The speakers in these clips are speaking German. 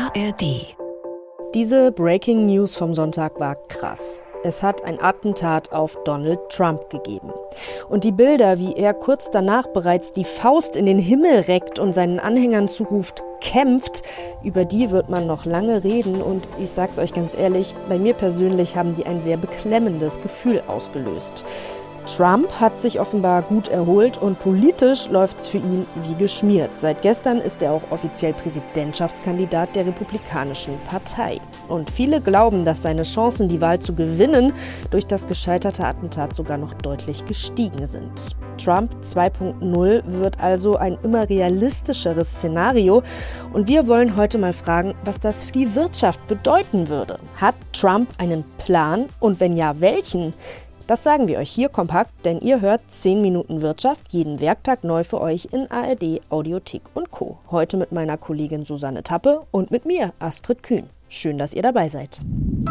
ARD. Diese Breaking News vom Sonntag war krass. Es hat ein Attentat auf Donald Trump gegeben. Und die Bilder, wie er kurz danach bereits die Faust in den Himmel reckt und seinen Anhängern zuruft, kämpft, über die wird man noch lange reden. Und ich sag's euch ganz ehrlich, bei mir persönlich haben die ein sehr beklemmendes Gefühl ausgelöst. Trump hat sich offenbar gut erholt und politisch läuft's für ihn wie geschmiert. Seit gestern ist er auch offiziell Präsidentschaftskandidat der Republikanischen Partei. Und viele glauben, dass seine Chancen, die Wahl zu gewinnen, durch das gescheiterte Attentat sogar noch deutlich gestiegen sind. Trump 2.0 wird also ein immer realistischeres Szenario. Und wir wollen heute mal fragen, was das für die Wirtschaft bedeuten würde. Hat Trump einen Plan? Und wenn ja, welchen? Das sagen wir euch hier kompakt, denn ihr hört 10 Minuten Wirtschaft jeden Werktag neu für euch in ARD, Audiothek und Co. Heute mit meiner Kollegin Susanne Tappe und mit mir, Astrid Kühn. Schön, dass ihr dabei seid.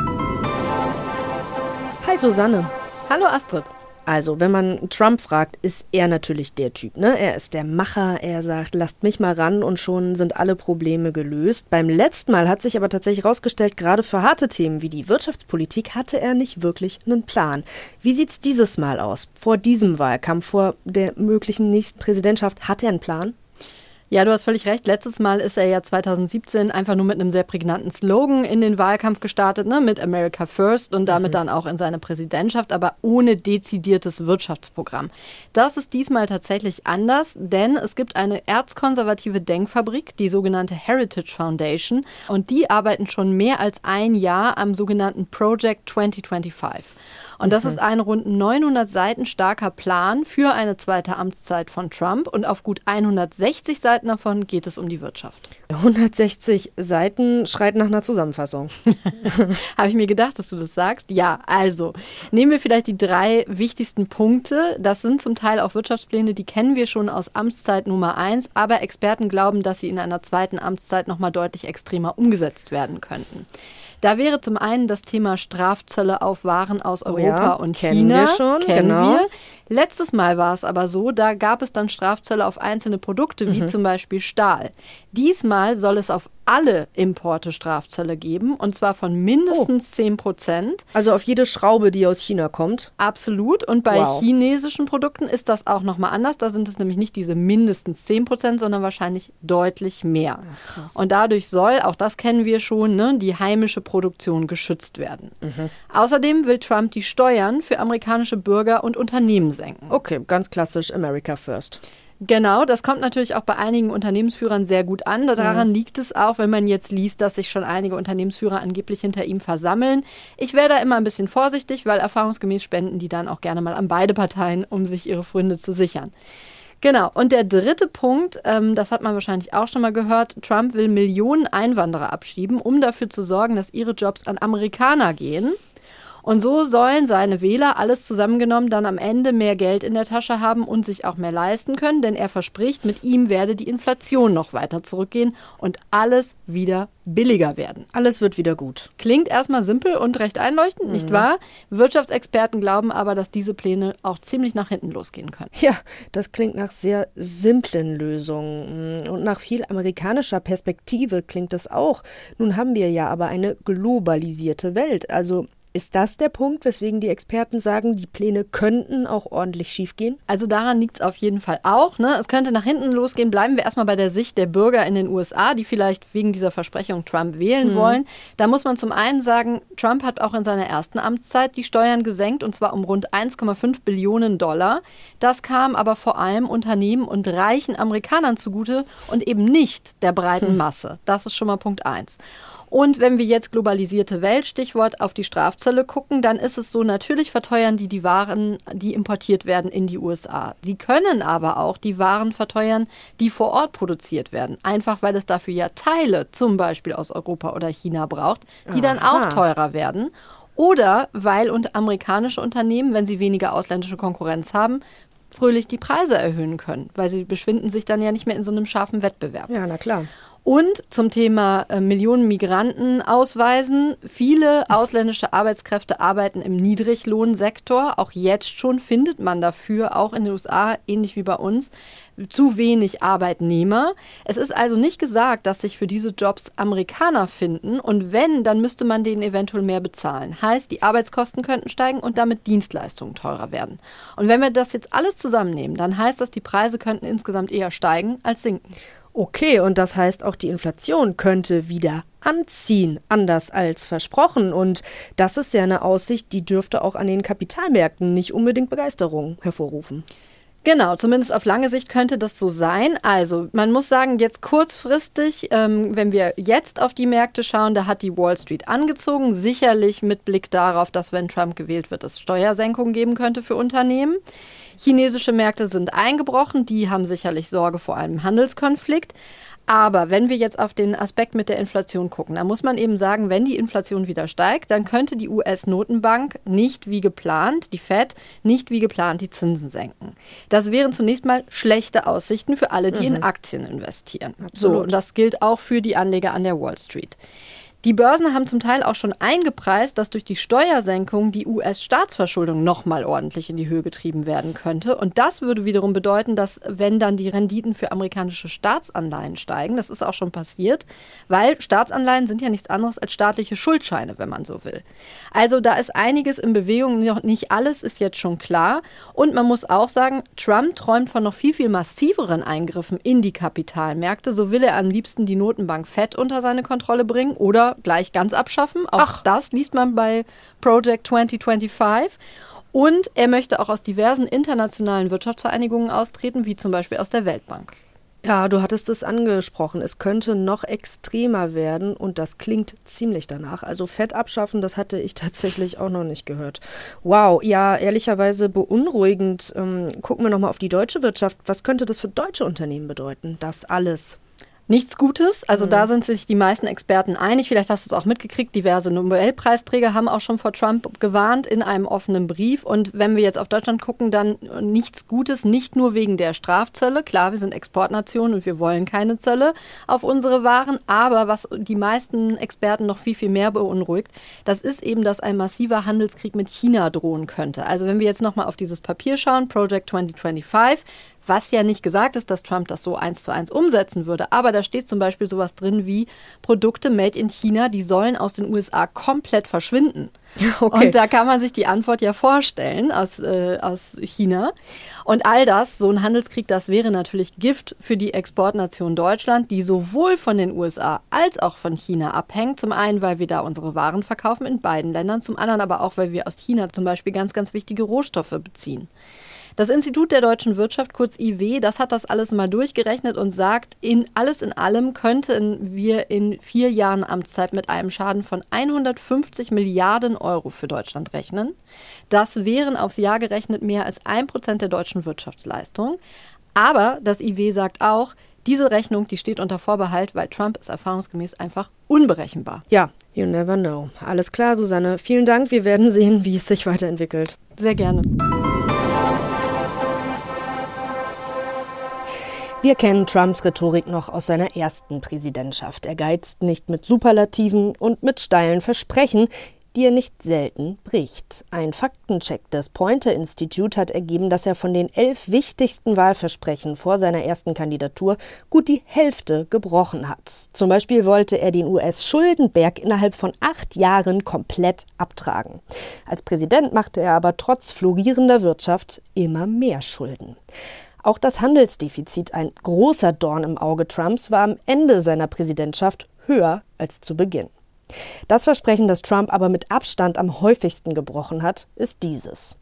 Hi Susanne. Hallo Astrid. Also, wenn man Trump fragt, ist er natürlich der Typ, ne? Er ist der Macher, er sagt, lasst mich mal ran und schon sind alle Probleme gelöst. Beim letzten Mal hat sich aber tatsächlich herausgestellt, gerade für harte Themen wie die Wirtschaftspolitik hatte er nicht wirklich einen Plan. Wie sieht's dieses Mal aus? Vor diesem Wahlkampf, vor der möglichen nächsten Präsidentschaft, hat er einen Plan? Ja, du hast völlig recht. Letztes Mal ist er ja 2017 einfach nur mit einem sehr prägnanten Slogan in den Wahlkampf gestartet, ne, mit America First und damit dann auch in seine Präsidentschaft, aber ohne dezidiertes Wirtschaftsprogramm. Das ist diesmal tatsächlich anders, denn es gibt eine erzkonservative Denkfabrik, die sogenannte Heritage Foundation, und die arbeiten schon mehr als ein Jahr am sogenannten Project 2025. Und das ist ein rund 900 Seiten starker Plan für eine zweite Amtszeit von Trump. Und auf gut 160 Seiten davon geht es um die Wirtschaft. 160 Seiten schreit nach einer Zusammenfassung. Habe ich mir gedacht, dass du das sagst? Ja, also nehmen wir vielleicht die 3 wichtigsten Punkte. Das sind zum Teil auch Wirtschaftspläne, die kennen wir schon aus Amtszeit Nummer 1. Aber Experten glauben, dass sie in einer zweiten Amtszeit nochmal deutlich extremer umgesetzt werden könnten. Da wäre zum einen das Thema Strafzölle auf Waren aus Europa und China. Kennen wir schon, genau. Letztes Mal war es aber so, da gab es dann Strafzölle auf einzelne Produkte, wie zum Beispiel Stahl. Diesmal soll es auf alle Importe Strafzölle geben, und zwar von mindestens 10%. Also auf jede Schraube, die aus China kommt? Absolut. Und bei chinesischen Produkten ist das auch nochmal anders. Da sind es nämlich nicht diese mindestens 10%, sondern wahrscheinlich deutlich mehr. Ach, krass. Und dadurch soll, auch das kennen wir schon, ne, die heimische Produktion geschützt werden. Außerdem will Trump die Steuern für amerikanische Bürger und Unternehmen senken. Okay, ganz klassisch America First. Genau, das kommt natürlich auch bei einigen Unternehmensführern sehr gut an. Daran liegt es auch, wenn man jetzt liest, dass sich schon einige Unternehmensführer angeblich hinter ihm versammeln. Ich wäre da immer ein bisschen vorsichtig, weil erfahrungsgemäß spenden die dann auch gerne mal an beide Parteien, um sich ihre Pfründe zu sichern. Genau, und der dritte Punkt, das hat man wahrscheinlich auch schon mal gehört, Trump will Millionen Einwanderer abschieben, um dafür zu sorgen, dass ihre Jobs an Amerikaner gehen. Und so sollen seine Wähler, alles zusammengenommen, dann am Ende mehr Geld in der Tasche haben und sich auch mehr leisten können, denn er verspricht, mit ihm werde die Inflation noch weiter zurückgehen und alles wieder billiger werden. Alles wird wieder gut. Klingt erstmal simpel und recht einleuchtend, nicht wahr? Wirtschaftsexperten glauben aber, dass diese Pläne auch ziemlich nach hinten losgehen können. Ja, das klingt nach sehr simplen Lösungen und nach viel amerikanischer Perspektive klingt das auch. Nun haben wir ja aber eine globalisierte Welt, also ist das der Punkt, weswegen die Experten sagen, die Pläne könnten auch ordentlich schiefgehen? Also daran liegt es auf jeden Fall auch, ne? Es könnte nach hinten losgehen. Bleiben wir erstmal bei der Sicht der Bürger in den USA, die vielleicht wegen dieser Versprechung Trump wählen wollen. Da muss man zum einen sagen, Trump hat auch in seiner ersten Amtszeit die Steuern gesenkt, und zwar um rund 1,5 Billionen $. Das kam aber vor allem Unternehmen und reichen Amerikanern zugute und eben nicht der breiten Masse. Das ist schon mal Punkt 1. Und wenn wir jetzt globalisierte Welt, Stichwort, auf die Strafzölle gucken, dann ist es so, natürlich verteuern die Waren, die importiert werden in die USA. Sie können aber auch die Waren verteuern, die vor Ort produziert werden. Einfach weil es dafür ja Teile, zum Beispiel aus Europa oder China, braucht, die dann auch teurer werden. Oder weil amerikanische Unternehmen, wenn sie weniger ausländische Konkurrenz haben, fröhlich die Preise erhöhen können, weil sie befinden sich dann ja nicht mehr in so einem scharfen Wettbewerb. Ja, na klar. Und zum Thema Millionen Migranten ausweisen. Viele ausländische Arbeitskräfte arbeiten im Niedriglohnsektor. Auch jetzt schon findet man dafür, auch in den USA, ähnlich wie bei uns, zu wenig Arbeitnehmer. Es ist also nicht gesagt, dass sich für diese Jobs Amerikaner finden. Und wenn, dann müsste man denen eventuell mehr bezahlen. Heißt, die Arbeitskosten könnten steigen und damit Dienstleistungen teurer werden. Und wenn wir das jetzt alles zusammennehmen, dann heißt das, die Preise könnten insgesamt eher steigen als sinken. Okay, und das heißt, auch die Inflation könnte wieder anziehen, anders als versprochen. Und das ist ja eine Aussicht, die dürfte auch an den Kapitalmärkten nicht unbedingt Begeisterung hervorrufen. Genau, zumindest auf lange Sicht könnte das so sein. Also man muss sagen, jetzt kurzfristig, wenn wir jetzt auf die Märkte schauen, da hat die Wall Street angezogen. Sicherlich mit Blick darauf, dass wenn Trump gewählt wird, es Steuersenkungen geben könnte für Unternehmen. Chinesische Märkte sind eingebrochen, die haben sicherlich Sorge vor einem Handelskonflikt. Aber wenn wir jetzt auf den Aspekt mit der Inflation gucken, dann muss man eben sagen, wenn die Inflation wieder steigt, dann könnte die US-Notenbank nicht wie geplant, die Fed, nicht wie geplant die Zinsen senken. Das wären zunächst mal schlechte Aussichten für alle, die in Aktien investieren. Absolut. So, und das gilt auch für die Anleger an der Wall Street. Die Börsen haben zum Teil auch schon eingepreist, dass durch die Steuersenkung die US-Staatsverschuldung nochmal ordentlich in die Höhe getrieben werden könnte. Und das würde wiederum bedeuten, dass wenn dann die Renditen für amerikanische Staatsanleihen steigen, das ist auch schon passiert, weil Staatsanleihen sind ja nichts anderes als staatliche Schuldscheine, wenn man so will. Also da ist einiges in Bewegung, noch nicht alles ist jetzt schon klar. Und man muss auch sagen, Trump träumt von noch viel, viel massiveren Eingriffen in die Kapitalmärkte. So will er am liebsten die Notenbank Fed unter seine Kontrolle bringen oder gleich ganz abschaffen. Auch das liest man bei Project 2025. Und er möchte auch aus diversen internationalen Wirtschaftsvereinigungen austreten, wie zum Beispiel aus der Weltbank. Ja, du hattest es angesprochen. Es könnte noch extremer werden und das klingt ziemlich danach. Also Fett abschaffen, das hatte ich tatsächlich auch noch nicht gehört. Wow, ja, ehrlicherweise beunruhigend. Gucken wir nochmal auf die deutsche Wirtschaft. Was könnte das für deutsche Unternehmen bedeuten? Das alles. Nichts Gutes, also da sind sich die meisten Experten einig. Vielleicht hast du es auch mitgekriegt, diverse Nobelpreisträger haben auch schon vor Trump gewarnt in einem offenen Brief. Und wenn wir jetzt auf Deutschland gucken, dann nichts Gutes, nicht nur wegen der Strafzölle. Klar, wir sind Exportnation und wir wollen keine Zölle auf unsere Waren. Aber was die meisten Experten noch viel, viel mehr beunruhigt, das ist eben, dass ein massiver Handelskrieg mit China drohen könnte. Also wenn wir jetzt nochmal auf dieses Papier schauen, Project 2025, was ja nicht gesagt ist, dass Trump das so 1:1 umsetzen würde. Aber da steht zum Beispiel sowas drin wie Produkte made in China, die sollen aus den USA komplett verschwinden. Okay. Und da kann man sich die Antwort ja vorstellen aus China. Und all das, so ein Handelskrieg, das wäre natürlich Gift für die Exportnation Deutschland, die sowohl von den USA als auch von China abhängt. Zum einen, weil wir da unsere Waren verkaufen in beiden Ländern. Zum anderen aber auch, weil wir aus China zum Beispiel ganz, ganz wichtige Rohstoffe beziehen. Das Institut der deutschen Wirtschaft, kurz IW, das hat das alles mal durchgerechnet und sagt, alles in allem könnten wir in 4 Jahren Amtszeit mit einem Schaden von 150 Milliarden Euro für Deutschland rechnen. Das wären aufs Jahr gerechnet mehr als 1% der deutschen Wirtschaftsleistung. Aber das IW sagt auch, diese Rechnung, die steht unter Vorbehalt, weil Trump ist erfahrungsgemäß einfach unberechenbar. Ja, you never know. Alles klar, Susanne. Vielen Dank. Wir werden sehen, wie es sich weiterentwickelt. Sehr gerne. Wir kennen Trumps Rhetorik noch aus seiner ersten Präsidentschaft. Er geizt nicht mit Superlativen und mit steilen Versprechen, die er nicht selten bricht. Ein Faktencheck des Poynter Institute hat ergeben, dass er von den 11 wichtigsten Wahlversprechen vor seiner ersten Kandidatur gut die Hälfte gebrochen hat. Zum Beispiel wollte er den US-Schuldenberg innerhalb von 8 Jahren komplett abtragen. Als Präsident machte er aber trotz florierender Wirtschaft immer mehr Schulden. Auch das Handelsdefizit, ein großer Dorn im Auge Trumps, war am Ende seiner Präsidentschaft höher als zu Beginn. Das Versprechen, das Trump aber mit Abstand am häufigsten gebrochen hat, ist dieses.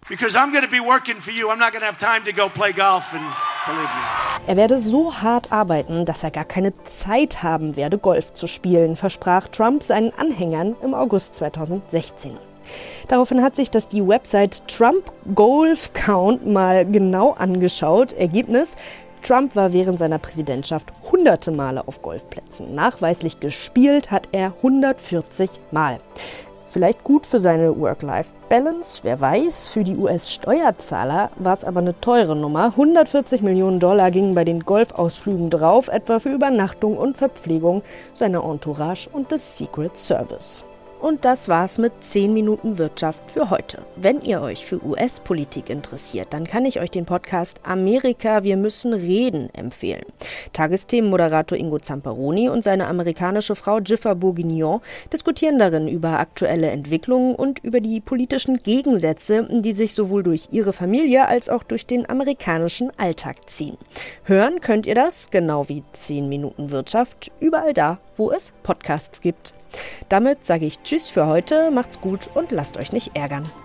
Er werde so hart arbeiten, dass er gar keine Zeit haben werde, Golf zu spielen, versprach Trump seinen Anhängern im August 2016. Daraufhin hat sich das die Website Trump Golf Count mal genau angeschaut. Ergebnis: Trump war während seiner Präsidentschaft hunderte Male auf Golfplätzen. Nachweislich gespielt hat er 140 Mal. Vielleicht gut für seine Work-Life-Balance, wer weiß. Für die US-Steuerzahler war es aber eine teure Nummer. 140 Millionen Dollar gingen bei den Golfausflügen drauf, etwa für Übernachtung und Verpflegung seiner Entourage und des Secret Service. Und das war's mit 10 Minuten Wirtschaft für heute. Wenn ihr euch für US-Politik interessiert, dann kann ich euch den Podcast Amerika, wir müssen reden empfehlen. Tagesthemenmoderator Ingo Zamperoni und seine amerikanische Frau Jiffer Bourguignon diskutieren darin über aktuelle Entwicklungen und über die politischen Gegensätze, die sich sowohl durch ihre Familie als auch durch den amerikanischen Alltag ziehen. Hören könnt ihr das, genau wie 10 Minuten Wirtschaft, überall da, wo es Podcasts gibt. Damit sage ich Tschüss für heute, macht's gut und lasst euch nicht ärgern.